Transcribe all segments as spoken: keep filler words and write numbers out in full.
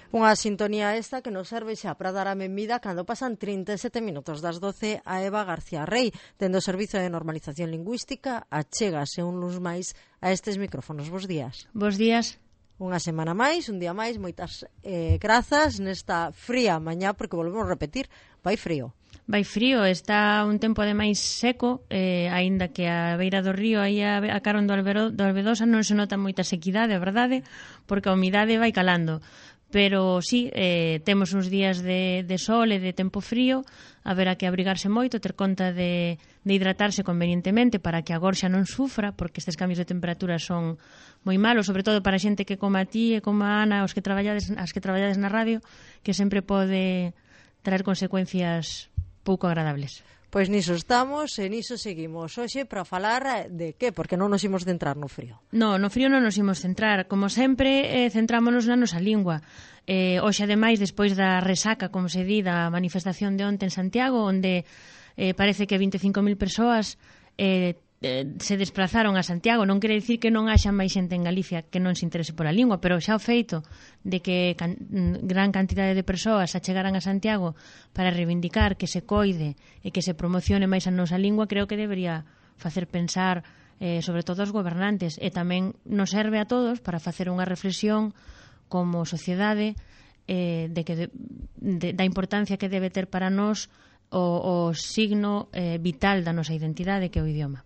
Unha sintonía esta que nos serve xa para dar a benvida cando pasan trinta e sete minutos das doce a Eva García Rey, dendo o Servizo de Normalización Lingüística, achégase un luns máis a estes micrófonos. Bos días. Bos días. Unha semana máis, un día máis, moitas eh, grazas nesta fría mañá, porque volvemos a repetir, vai frío. Vai frío, está un tempo ademais seco, eh, aínda que a beira do río, aí a, a carón do, Albero, do Albedosa non se nota moita sequidade, a verdade, porque a humidade vai calando. Pero sí, eh, temos uns días de, de sol e de tempo frío, haberá que abrigarse moito, ter conta de, de hidratarse convenientemente para que a gorxa non sufra, porque estes cambios de temperatura son moi malos, sobre todo para a xente que como a ti e como a Ana, os que traballades, as que traballades na radio, que sempre pode traer consecuencias pouco agradables. Pois niso estamos e niso seguimos hoxe para falar de que, porque non nos imos centrar no frío. No, no frío non nos imos centrar. Como sempre, eh, centrámonos na nosa lingua. Eh, hoxe, ademais, despois da resaca, como se di, da manifestación de onte en Santiago, onde eh, parece que vinte e cinco mil persoas eh, eh, se desplazaron a Santiago. Non quere dicir que non haxa máis xente en Galicia que non se interese pola lingua, pero xa o feito de que can, gran cantidade de persoas achegaran a Santiago para reivindicar que se coide e que se promocione máis a nosa lingua, creo que debería facer pensar eh, sobre todo aos gobernantes, e tamén nos serve a todos para facer unha reflexión como sociedade eh, de que de, de, da importancia que debe ter para nós o, o signo eh, vital da nosa identidade, que é o idioma.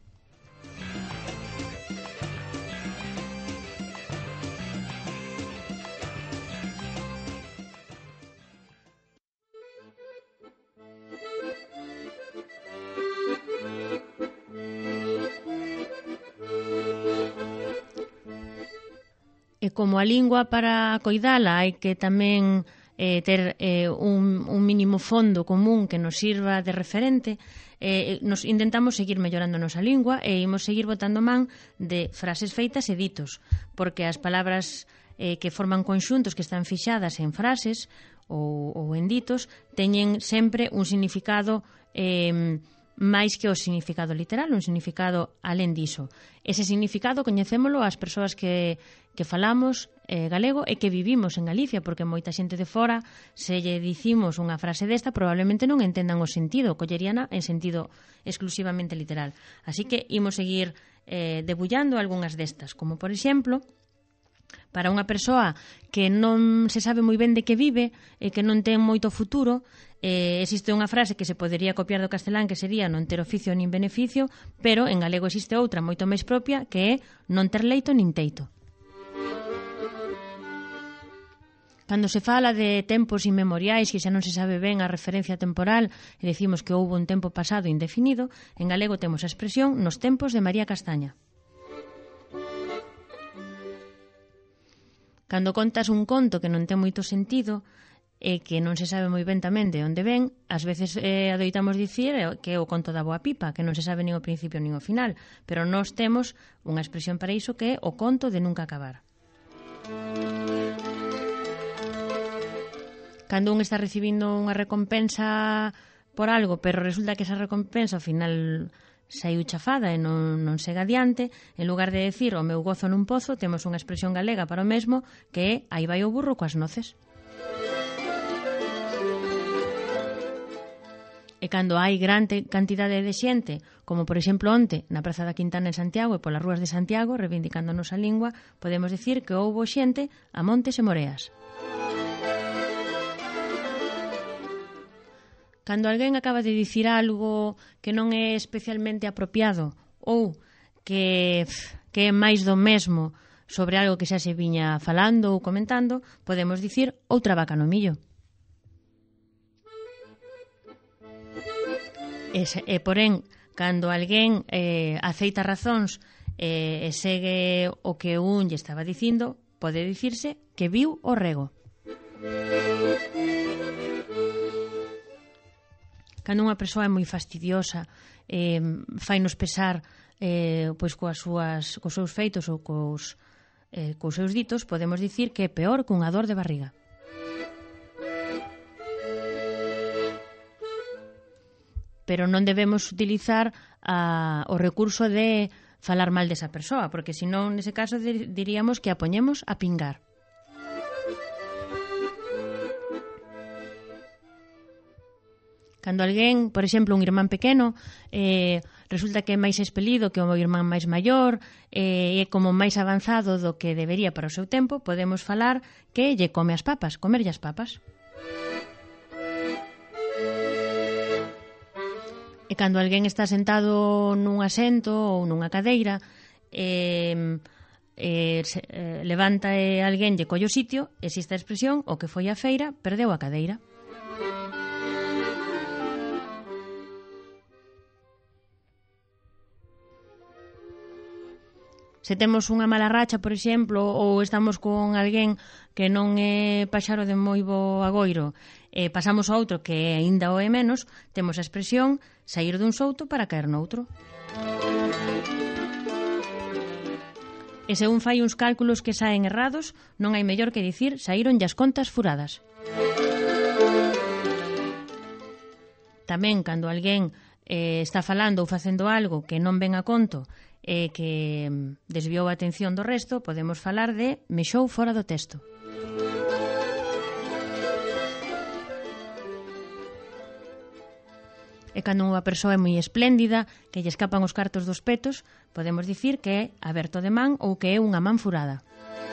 E como a lingua para coidala hai que tamén eh, ter eh, un, un mínimo fondo común que nos sirva de referente, eh, nos intentamos seguir mellorando a nosa lingua e imos seguir botando man de frases feitas e ditos, porque as palabras eh, que forman conxuntos que están fixadas en frases ou, ou en ditos teñen sempre un significado eh, máis que o significado literal, un significado alén diso. Ese significado coñecémolo as persoas que, que falamos eh, galego e que vivimos en Galicia, porque moita xente de fora, se lle dicimos unha frase desta, probablemente non entendan o sentido, colleríana en sentido exclusivamente literal. Así que imos seguir eh, debullando algunhas destas, como por exemplo, para unha persoa que non se sabe moi ben de que vive e que non ten moito futuro, eh, existe unha frase que se podería copiar do castelán que sería non ter oficio nin beneficio, pero en galego existe outra moito máis propia que é non ter leito nin teito. Cando se fala de tempos inmemoriais que xa non se sabe ben a referencia temporal e decimos que houbo un tempo pasado indefinido, en galego temos a expresión nos tempos de María Castaña. Cando contas un conto que non ten moito sentido e que non se sabe moi ben tamén de onde ven, ás veces eh, adoitamos dicir que é o conto da boa pipa, que non se sabe nin o principio nin o final, pero nós temos unha expresión para iso que é o conto de nunca acabar. Cando un está recibindo unha recompensa por algo, pero resulta que esa recompensa ao final saiu chafada e non, non segue adiante, en lugar de decir o meu gozo nun pozo, temos unha expresión galega para o mesmo que é aí vai o burro coas noces. E cando hai gran cantidade de xente, como por exemplo onte na Praza da Quintana en Santiago e polas rúas de Santiago, reivindicando a nosa lingua, podemos dicir que houbo xente a montes e moreas. Cando alguén acaba de dicir algo que non é especialmente apropiado ou que, que é máis do mesmo sobre algo que xa se viña falando ou comentando, podemos dicir outra vaca no millo. E, e porén, cando alguén eh, aceita razóns eh, e segue o que un lle estaba dicindo, pode dicirse que viu o rego. Cando unha persoa é moi fastidiosa, eh, fainos pesar eh, pois coas súas, cos seus feitos ou cos, eh, cos seus ditos, podemos dicir que é peor que unha dor de barriga. Pero non debemos utilizar a, o recurso de falar mal desa persoa, porque senón, nese caso, diríamos que a poñemos a pingar. Cando alguén, por exemplo, un irmán pequeno, eh, resulta que é máis expelido que o irmán máis maior, e eh, é como máis avanzado do que debería para o seu tempo, podemos falar que lle come as papas, comerlle as papas. E cando alguén está sentado nun asento ou nunha cadeira, eh, eh, se, eh, levanta e alguén lle colle o sitio, existe a expresión: o que foi á feira perdeu a cadeira. Se temos unha mala racha, por exemplo, ou estamos con alguén que non é paxaro de moi bo agoiro, e pasamos a outro que aínda o é menos, temos a expresión saír dun souto para caer noutro. E se un fai uns cálculos que saen errados, non hai mellor que dicir saíronlle as contas furadas. Tamén, cando alguén eh, está falando ou facendo algo que non ven a conto e que desviou a atención do resto, podemos falar de mexou fora do texto. E cando unha persoa é moi espléndida, que lle escapan os cartos dos petos, podemos dicir que é aberto de man ou que é unha man furada.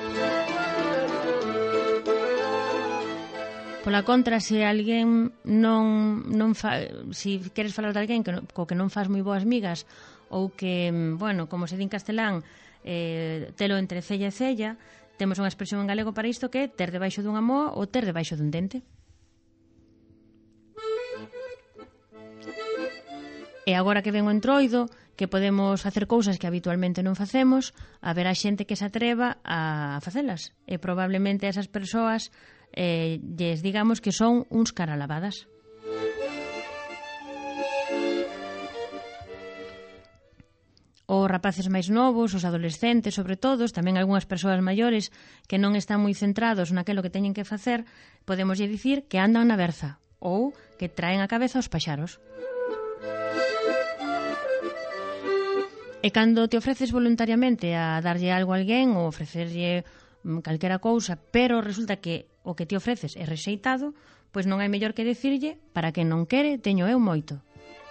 Pola contra, se alguén non, non fa, si queres falar de alguén que, co que non faz moi boas migas, ou que, bueno, como se di en castelán, eh, telo entre cella e cella, temos unha expresión en galego para isto que é ter debaixo dunha moa ou ter debaixo dun dente. E agora que ven o entroido, que podemos facer cousas que habitualmente non facemos, haberá xente que se atreva a facelas. E probablemente esas persoas eh, lles digamos que son uns caralavadas. Os rapaces máis novos, os adolescentes, sobre todo, tamén algunhas persoas maiores que non están moi centrados naquelo que teñen que facer, podemos lle dicir que andan na berza ou que traen a cabeza os paxaros. E cando te ofreces voluntariamente a darlle algo a alguén ou ofrecerlle calquera cousa, pero resulta que o que te ofreces é rexeitado, pois non hai mellor que dicirlle: para quen non quere, teño eu moito.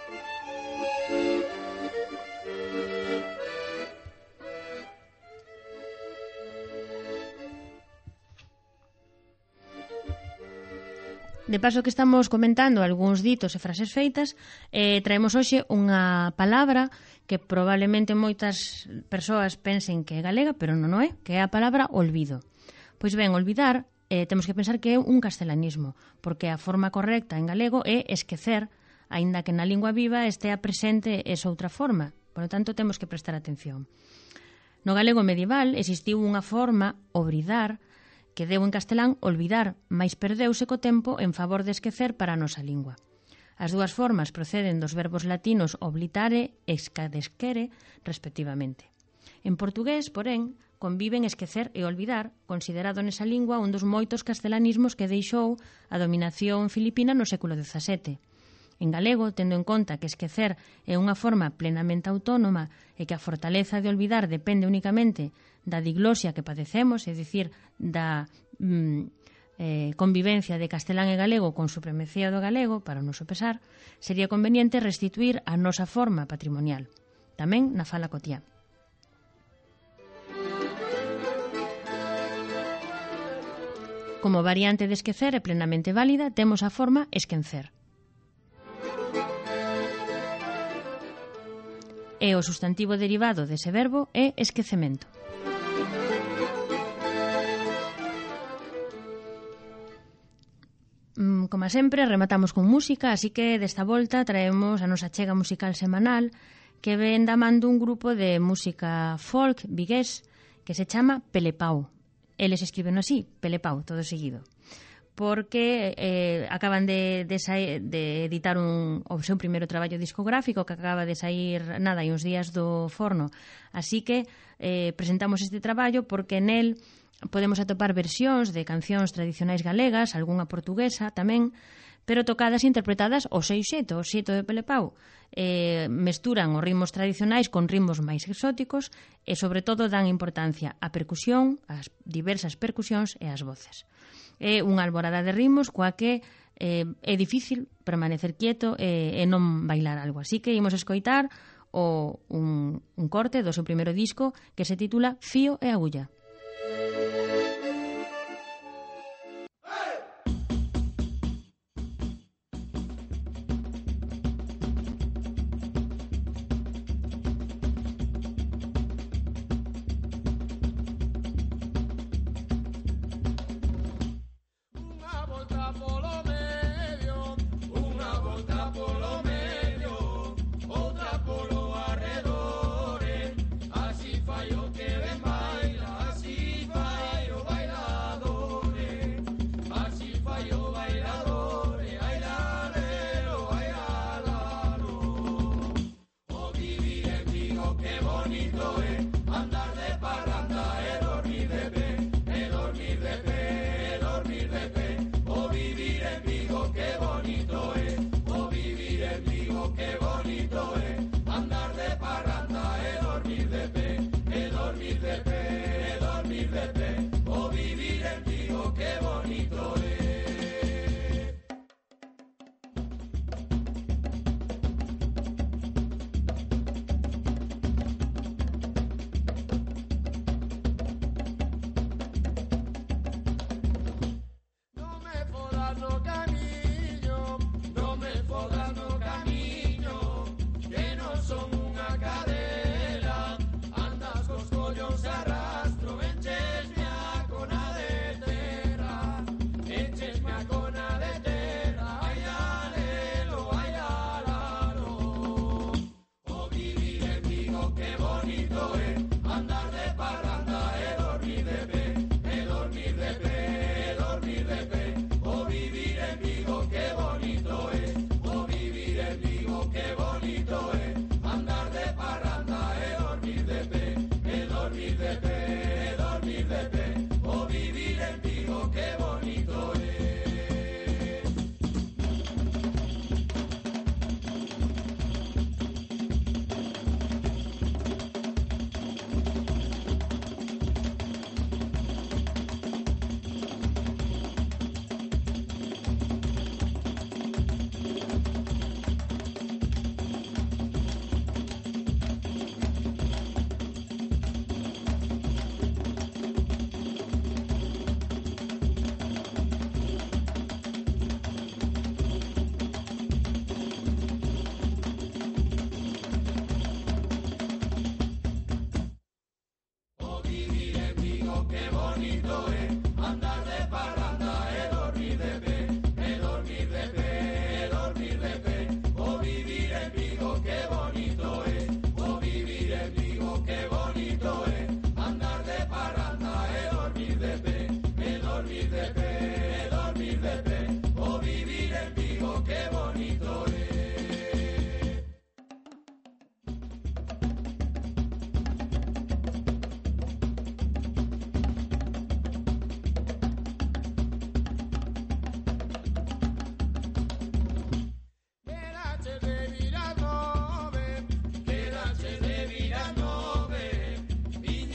De paso que estamos comentando algúns ditos e frases feitas, eh, traemos hoxe unha palabra que probablemente moitas persoas pensen que é galega, pero non o é, que é a palabra olvido. Pois ben, olvidar, eh, temos que pensar que é un castelanismo, porque a forma correcta en galego é esquecer, aínda que na lingua viva estea presente esa outra forma. Por lo tanto, temos que prestar atención. No galego medieval existiu unha forma, obridar, que deu en castelán olvidar, mais perdeuse co tempo en favor de esquecer para a nosa lingua. As dúas formas proceden dos verbos latinos oblitare e escadesquere, respectivamente. En portugués, porén, conviven esquecer e olvidar, considerado nesa lingua un dos moitos castelanismos que deixou a dominación filipina no século dezasete. En galego, tendo en conta que esquecer é unha forma plenamente autónoma e que a fortaleza de olvidar depende únicamente da diglosia que padecemos, é dicir, da mm, eh, convivencia de castelán e galego con supremacía do galego, para o noso pesar, sería conveniente restituir a nosa forma patrimonial, tamén na fala cotiá. Como variante de esquecer é plenamente válida, temos a forma esquencer. E o substantivo derivado dese verbo é esquecemento. Como sempre, rematamos con música, así que desta volta traemos a nosa chega musical semanal que ven da man dun grupo de música folk vigués que se chama Pelepau. Eles escriben así, Pelepau, todo seguido, porque eh, acaban de, de, sair, de editar un, o seu primeiro traballo discográfico que acaba de sair nada hai uns días do forno. Así que eh, presentamos este traballo porque nel podemos atopar versións de cancións tradicionais galegas, algunha portuguesa tamén, pero tocadas e interpretadas ao seu xeito, o xeito de Pelepau. Eh, mesturan os ritmos tradicionais con ritmos máis exóticos e, sobre todo, dan importancia á percusión, ás diversas percusións e ás voces. É unha alborada de ritmos coa que eh, é difícil permanecer quieto e, e non bailar algo. Así que imos escoitar o, un, un corte do seu primeiro disco que se titula Fío e Agulla.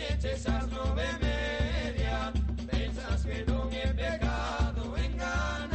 Esas nove media, pensas que non é pecado enganar.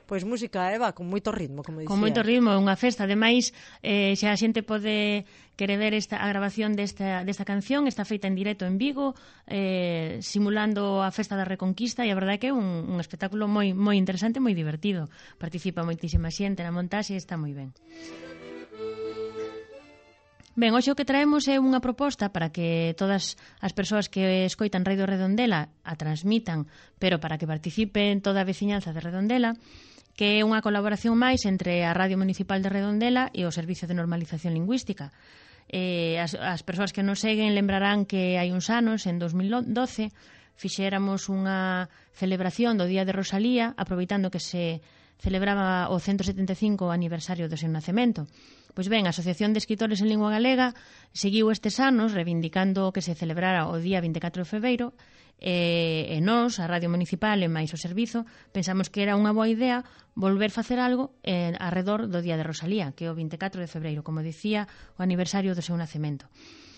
Pois música, Eva, con moito ritmo, como dicía. Con moito ritmo, unha festa. Ademais, eh, xa a xente pode querer ver esta, a grabación desta, desta canción. Está feita en directo en Vigo, eh, simulando a festa da Reconquista, e a verdade é que é un, un espectáculo moi moi interesante, moi divertido. Participa moitísima xente na montaxe e está moi ben. Ben, hoxe o que traemos é unha proposta para que todas as persoas que escoitan Radio Redondela a transmitan, pero para que participen toda a veciñanza de Redondela, que é unha colaboración máis entre a Radio Municipal de Redondela e o Servicio de Normalización Lingüística. Eh, as, as persoas que nos seguen lembrarán que hai uns anos, en dos mil doce, fixéramos unha celebración do Día de Rosalía, aproveitando que se celebraba o ciento setenta e cinco aniversario do seu nacemento. Pois ben, a Asociación de Escritores en Lingua Galega seguiu estes anos reivindicando que se celebrara o día vinte e catro de febreiro e, e nós, a Radio Municipal e máis o Servizo, pensamos que era unha boa idea volver facer algo eh, arredor do Día de Rosalía, que é o vinte e catro de febreiro, como dicía, o aniversario do seu nacemento.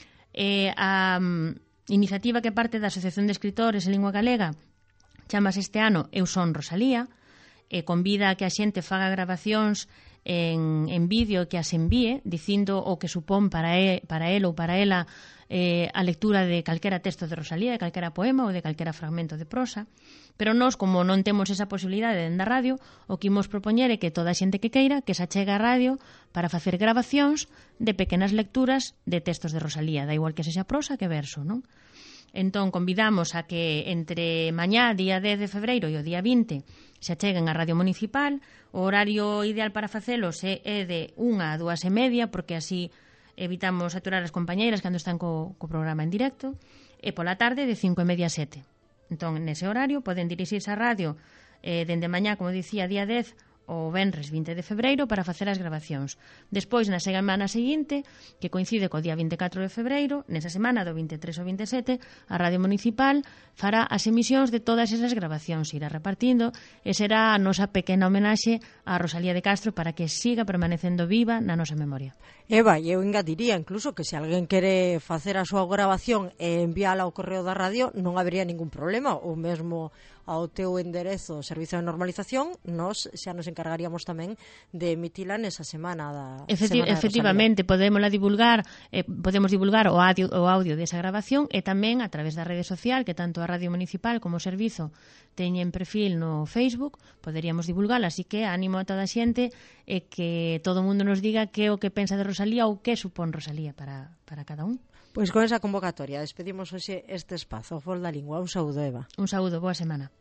E a um, iniciativa que parte da Asociación de Escritores en Lingua Galega chamase este ano Eu son Rosalía, e convida a que a xente faga grabacións en, en vídeo que as envíe dicindo o que supón para ele, para ele ou para ela eh, a lectura de calquera texto de Rosalía, de calquera poema ou de calquera fragmento de prosa. Pero nós, como non temos esa posibilidade dentro da radio, o que imos propoñer é que toda a xente que queira que se achegue á radio para facer grabacións de pequenas lecturas de textos de Rosalía, da igual que sexa prosa que verso, non? Entón, convidamos a que entre mañá, día dez de febreiro, e o día vinte, se acheguen á Radio Municipal. O horario ideal para facelos é, é de unha a dúas e media, porque así evitamos saturar as compañeiras cando están co, co programa en directo, e pola tarde de cinco e media a sete. Entón, nese horario, poden dirixirse á radio eh, dende mañá, como dicía, día dez, o venres vinte de febreiro para facer as grabacións. Despois, na semana seguinte, que coincide co día vinte e catro de febreiro, nesa semana do vinte e tres ao vinte e sete, a Radio Municipal fará as emisións de todas esas grabacións, irá repartindo, e será a nosa pequena homenaxe a Rosalía de Castro para que siga permanecendo viva na nosa memoria. Eva, eu engadiría incluso que se alguén quere facer a súa grabación e enviala ao correo da radio, non habería ningún problema, ou mesmo ao teu enderezo Servicio de Normalización, nos xa nos encargaríamos tamén de emitila nesa semana da Efecti semana Efectivamente, podémola divulgar, eh, podemos divulgar o audio, o audio desa grabación e tamén a través da rede social, que tanto a Radio Municipal como o Servizo teñen perfil no Facebook, poderíamos divulgar, así que animo a toda a xente e que todo o mundo nos diga que é o que pensa de Rosalía ou que supón Rosalía para, para cada un. Pois con esa convocatoria despedimos hoxe este espazo, o Fol da Lingua. Un saúdo, Eva. Un saúdo, boa semana.